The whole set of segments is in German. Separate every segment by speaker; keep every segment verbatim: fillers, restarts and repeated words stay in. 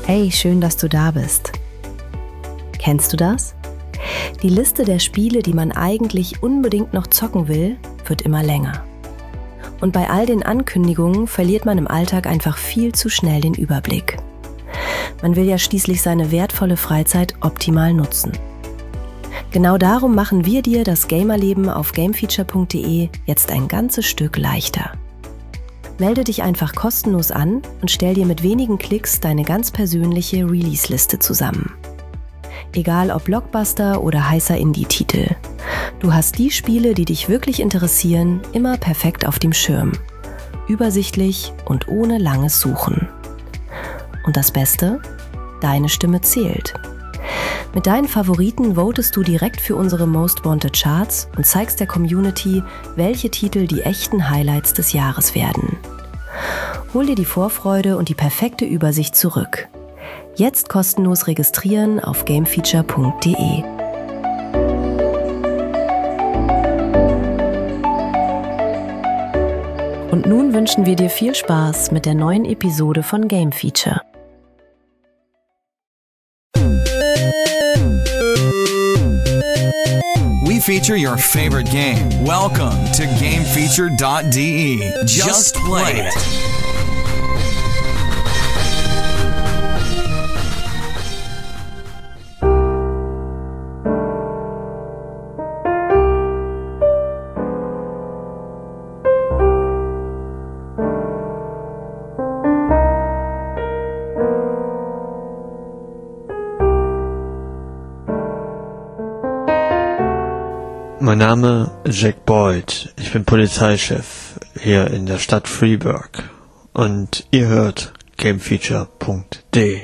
Speaker 1: Hey, schön, dass du da bist. Kennst du das? Die Liste der Spiele, die man eigentlich unbedingt noch zocken will, wird immer länger. Und bei all den Ankündigungen verliert man im Alltag einfach viel zu schnell den Überblick. Man will ja schließlich seine wertvolle Freizeit optimal nutzen. Genau darum machen wir dir das Gamerleben auf gamefeature punkt de jetzt ein ganzes Stück leichter. Melde dich einfach kostenlos an und stell dir mit wenigen Klicks deine ganz persönliche Release-Liste zusammen. Egal ob Blockbuster oder heißer Indie-Titel. Du hast die Spiele, die dich wirklich interessieren, immer perfekt auf dem Schirm. Übersichtlich und ohne langes Suchen. Und das Beste? Deine Stimme zählt. Mit deinen Favoriten votest du direkt für unsere Most Wanted Charts und zeigst der Community, welche Titel die echten Highlights des Jahres werden. Hol dir die Vorfreude und die perfekte Übersicht zurück. Jetzt kostenlos registrieren auf gamefeature punkt de. Und nun wünschen wir dir viel Spaß mit der neuen Episode von Game Feature.
Speaker 2: We feature your favorite game. Welcome to game feature dot de. Just play it.
Speaker 3: Mein Name ist Jack Boyd, ich bin Polizeichef hier in der Stadt Freiburg und ihr hört gamefeature punkt de.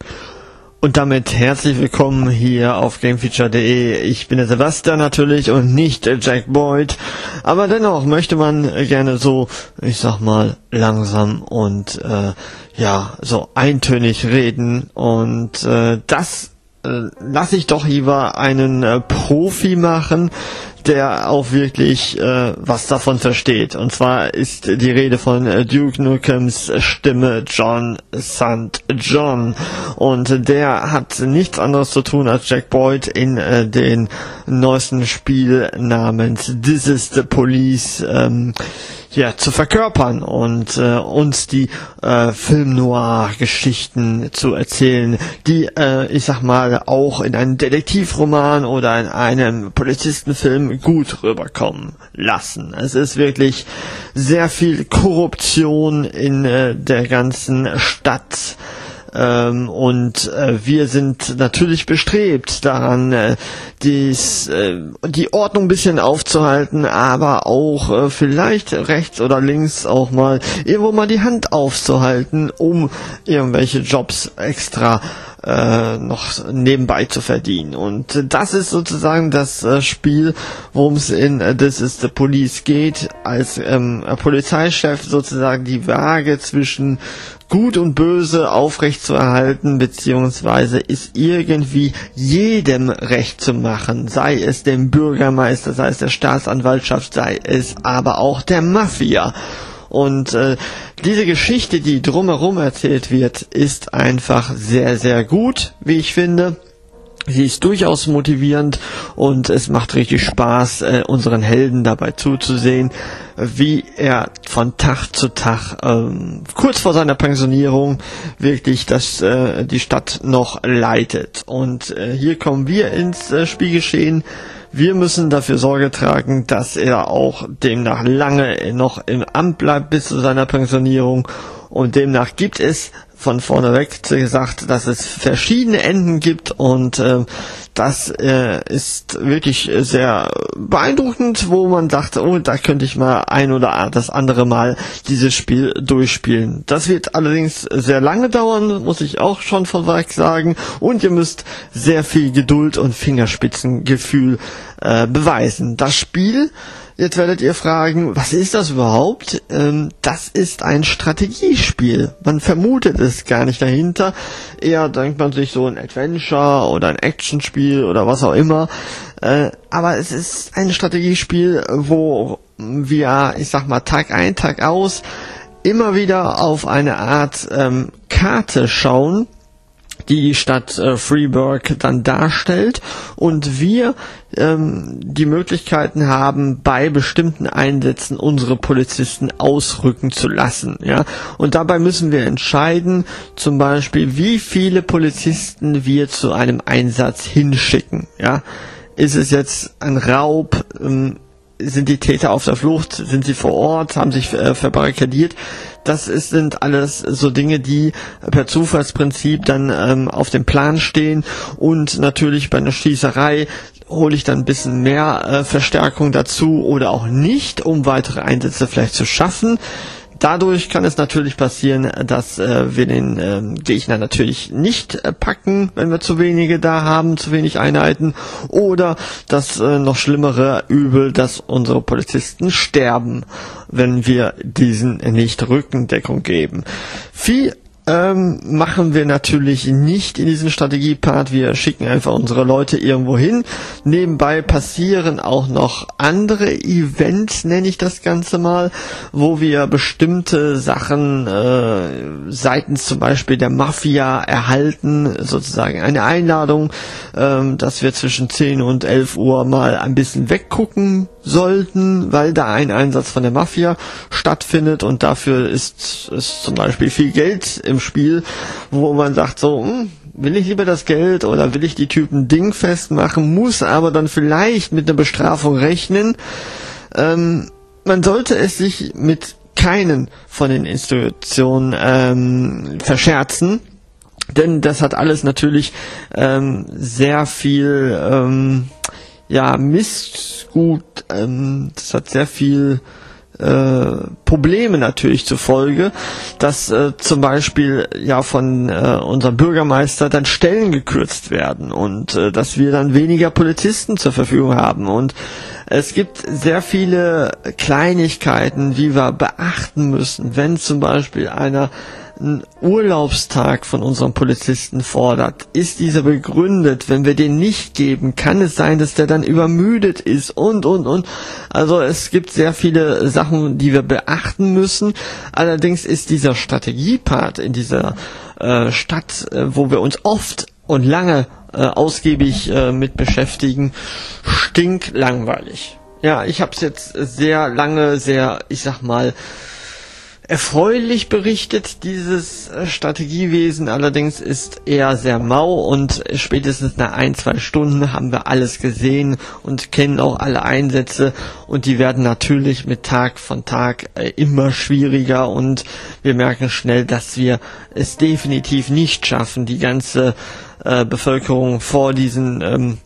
Speaker 3: Und damit herzlich willkommen hier auf gamefeature punkt de. Ich bin der Sebastian natürlich und nicht der Jack Boyd, aber dennoch möchte man gerne so, ich sag mal, langsam und äh, ja, so eintönig reden und äh, das äh, lasse ich doch lieber einen äh, Profi machen, der auch wirklich äh, was davon versteht. Und zwar ist die Rede von äh, Duke Nukems Stimme John Sankt John. Und der hat nichts anderes zu tun als Jack Boyd in äh, den neuesten Spiel namens This is the Police ähm, ja, zu verkörpern und äh, uns die äh, Film-Noir-Geschichten zu erzählen, die, äh, ich sag mal, auch in einem Detektivroman oder in einem Polizistenfilm gut rüberkommen lassen. Es ist wirklich sehr viel Korruption in äh, der ganzen Stadt. Ähm, und äh, wir sind natürlich bestrebt daran, äh, dies, äh, die Ordnung ein bisschen aufzuhalten, aber auch äh, vielleicht rechts oder links auch mal irgendwo mal die Hand aufzuhalten, um irgendwelche Jobs extra äh, noch nebenbei zu verdienen. Und das ist sozusagen das äh, Spiel, worum es in äh, This is the Police geht, als ähm, Polizeichef sozusagen die Waage zwischen Gut und Böse aufrechtzuerhalten, beziehungsweise ist irgendwie jedem recht zu machen, sei es dem Bürgermeister, sei es der Staatsanwaltschaft, sei es aber auch der Mafia. Und äh, diese Geschichte, die drumherum erzählt wird, ist einfach sehr, sehr gut, wie ich finde. Sie ist durchaus motivierend und es macht richtig Spaß, äh, unseren Helden dabei zuzusehen, wie er von Tag zu Tag, ähm, kurz vor seiner Pensionierung, wirklich das, äh, die Stadt noch leitet. Und äh, hier kommen wir ins äh, Spielgeschehen. Wir müssen dafür Sorge tragen, dass er auch demnach lange noch im Amt bleibt bis zu seiner Pensionierung. Und demnach gibt es von vorne weg gesagt, dass es verschiedene Enden gibt und äh, das äh, ist wirklich sehr beeindruckend, wo man sagt, oh, da könnte ich mal ein oder das andere Mal dieses Spiel durchspielen. Das wird allerdings sehr lange dauern, muss ich auch schon vorweg sagen, und ihr müsst sehr viel Geduld und Fingerspitzengefühl äh, beweisen. Das Spiel, jetzt werdet ihr fragen, was ist das überhaupt? Ähm, das ist ein Strategiespiel. Man vermutet es gar nicht dahinter. Eher denkt man sich so ein Adventure oder ein Actionspiel oder was auch immer. Äh, aber es ist ein Strategiespiel, wo wir, ich sag mal, Tag ein, Tag aus immer wieder auf eine Art ähm, Karte schauen die die Stadt äh, Freeburg dann darstellt und wir ähm, die Möglichkeiten haben, bei bestimmten Einsätzen unsere Polizisten ausrücken zu lassen. Ja? Und dabei müssen wir entscheiden, zum Beispiel, wie viele Polizisten wir zu einem Einsatz hinschicken. Ja? Ist es jetzt ein Raub? Ähm, sind die Täter auf der Flucht? Sind sie vor Ort? Haben sich äh, verbarrikadiert? Das ist, sind alles so Dinge, die per Zufallsprinzip dann ähm, auf dem Plan stehen. Und natürlich bei einer Schießerei hole ich dann ein bisschen mehr äh, Verstärkung dazu oder auch nicht, um weitere Einsätze vielleicht zu schaffen. Dadurch kann es natürlich passieren, dass äh, wir den äh, Gegner natürlich nicht äh, packen, wenn wir zu wenige da haben, zu wenig Einheiten, oder das äh, noch schlimmere Übel, dass unsere Polizisten sterben, wenn wir diesen nicht Rückendeckung geben. Viel ähm, machen wir natürlich nicht in diesem Strategiepart. Wir schicken einfach unsere Leute irgendwo hin. Nebenbei passieren auch noch andere Events, nenne ich das Ganze mal, wo wir bestimmte Sachen äh, seitens zum Beispiel der Mafia erhalten, sozusagen eine Einladung, ähm, dass wir zwischen zehn und elf Uhr mal ein bisschen weggucken sollten, weil da ein Einsatz von der Mafia stattfindet und dafür ist, ist zum Beispiel viel Geld im Spiel, wo man sagt so, hm, will ich lieber das Geld oder will ich die Typen dingfest machen, muss aber dann vielleicht mit einer Bestrafung rechnen. Ähm, man sollte es sich mit keinen von den Institutionen ähm, verscherzen, denn das hat alles natürlich ähm, sehr viel ähm, ja, Missgut, ähm, das hat sehr viel äh, Probleme natürlich zur Folge, dass äh, zum Beispiel ja von äh, unserem Bürgermeister dann Stellen gekürzt werden und äh, dass wir dann weniger Polizisten zur Verfügung haben. Und es gibt sehr viele Kleinigkeiten, die wir beachten müssen, wenn zum Beispiel einer einen Urlaubstag von unserem Polizisten fordert, ist dieser begründet. Wenn wir den nicht geben, kann es sein, dass der dann übermüdet ist und, und, und. Also es gibt sehr viele Sachen, die wir beachten müssen. Allerdings ist dieser Strategiepart in dieser äh, Stadt, äh, wo wir uns oft und lange äh, ausgiebig äh, mit beschäftigen, stinklangweilig. Ja, ich habe es jetzt sehr lange, sehr, ich sag mal, erfreulich berichtet, dieses Strategiewesen, allerdings ist eher sehr mau und spätestens nach ein, zwei Stunden haben wir alles gesehen und kennen auch alle Einsätze und die werden natürlich mit Tag von Tag immer schwieriger und wir merken schnell, dass wir es definitiv nicht schaffen, die ganze äh, Bevölkerung vor diesen ähm,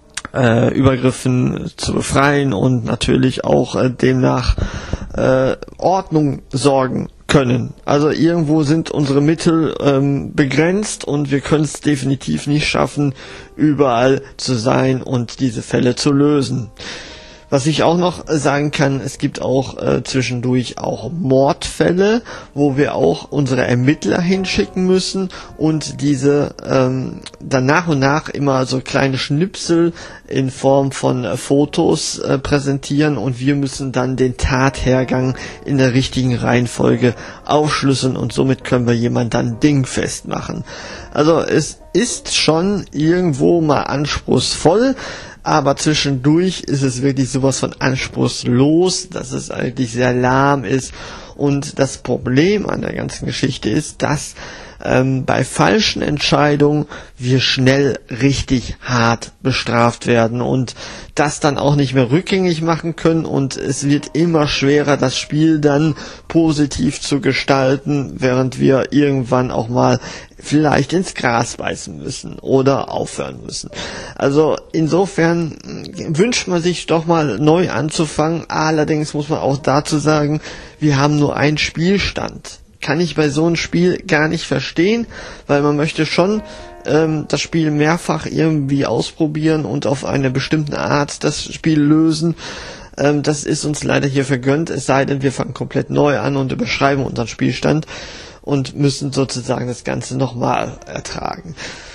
Speaker 3: Äh, Übergriffen zu befreien und natürlich auch äh, demnach äh, Ordnung sorgen können. Also irgendwo sind unsere Mittel ähm, begrenzt und wir können es definitiv nicht schaffen, überall zu sein und diese Fälle zu lösen. Was ich auch noch sagen kann, es gibt auch äh, zwischendurch auch Mordfälle, wo wir auch unsere Ermittler hinschicken müssen und diese ähm, dann nach und nach immer so kleine Schnipsel in Form von äh, Fotos äh, präsentieren und wir müssen dann den Tathergang in der richtigen Reihenfolge aufschlüsseln und somit können wir jemanden dann dingfest machen. Also es ist schon irgendwo mal anspruchsvoll, aber zwischendurch ist es wirklich sowas von anspruchslos, dass es eigentlich sehr lahm ist. Und das Problem an der ganzen Geschichte ist, dass ähm, bei falschen Entscheidungen wir schnell richtig hart bestraft werden und das dann auch nicht mehr rückgängig machen können und es wird immer schwerer, das Spiel dann positiv zu gestalten, während wir irgendwann auch mal vielleicht ins Gras beißen müssen oder aufhören müssen. Also insofern wünscht man sich doch mal neu anzufangen. Allerdings muss man auch dazu sagen, wir haben nur einen Spielstand. Kann ich bei so einem Spiel gar nicht verstehen, weil man möchte schon ähm, das Spiel mehrfach irgendwie ausprobieren und auf eine bestimmte Art das Spiel lösen. Ähm, das ist uns leider hier vergönnt, es sei denn, wir fangen komplett neu an und überschreiben unseren Spielstand und müssen sozusagen das Ganze nochmal ertragen.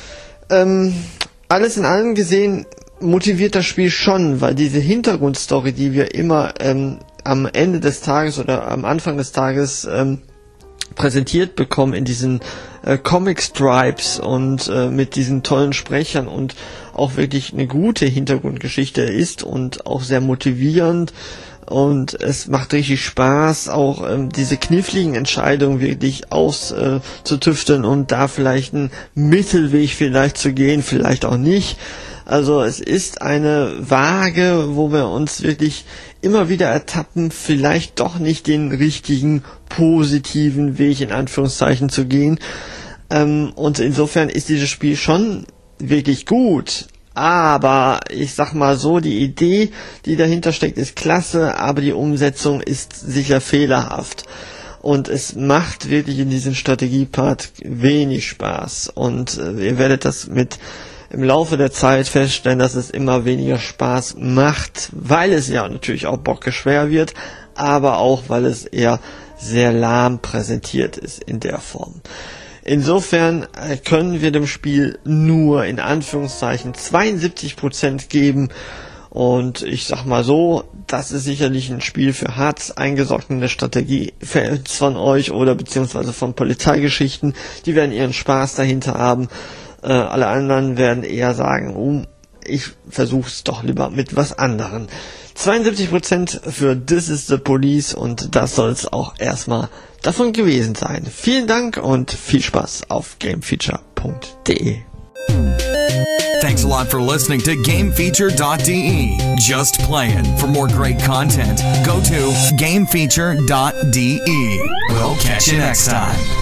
Speaker 3: Ähm, alles in allem gesehen motiviert das Spiel schon, weil diese Hintergrundstory, die wir immer ähm, am Ende des Tages oder am Anfang des Tages ähm, präsentiert bekommen in diesen äh, Comic Stripes und äh, mit diesen tollen Sprechern und auch wirklich eine gute Hintergrundgeschichte ist und auch sehr motivierend. Und es macht richtig Spaß, auch ähm, diese kniffligen Entscheidungen wirklich auszutüfteln äh, und da vielleicht einen Mittelweg vielleicht zu gehen, vielleicht auch nicht. Also es ist eine Waage, wo wir uns wirklich immer wieder ertappen, vielleicht doch nicht den richtigen, positiven Weg in Anführungszeichen zu gehen. Ähm, und insofern ist dieses Spiel schon wirklich gut. Aber ich sag mal so, die Idee, die dahinter steckt, ist klasse, aber die Umsetzung ist sicher fehlerhaft. Und es macht wirklich in diesem Strategiepart wenig Spaß. Und äh, ihr werdet das mit im Laufe der Zeit feststellen, dass es immer weniger Spaß macht, weil es ja natürlich auch bockeschwer wird, aber auch, weil es eher sehr lahm präsentiert ist in der Form. Insofern können wir dem Spiel nur in Anführungszeichen zweiundsiebzig Prozent geben und ich sag mal so, das ist sicherlich ein Spiel für hart eingesockene Strategie-Fans von euch oder beziehungsweise von Polizeigeschichten, die werden ihren Spaß dahinter haben. Äh, alle anderen werden eher sagen, oh, ich versuch's doch lieber mit was anderem. zweiundsiebzig Prozent für This is the Police und das soll's auch erstmal davon gewesen sein. Vielen Dank und viel Spaß auf gamefeature punkt de.
Speaker 2: Thanks a lot for listening to gamefeature dot de. Just playing. For more great content, go to gamefeature dot de. We'll catch you next time.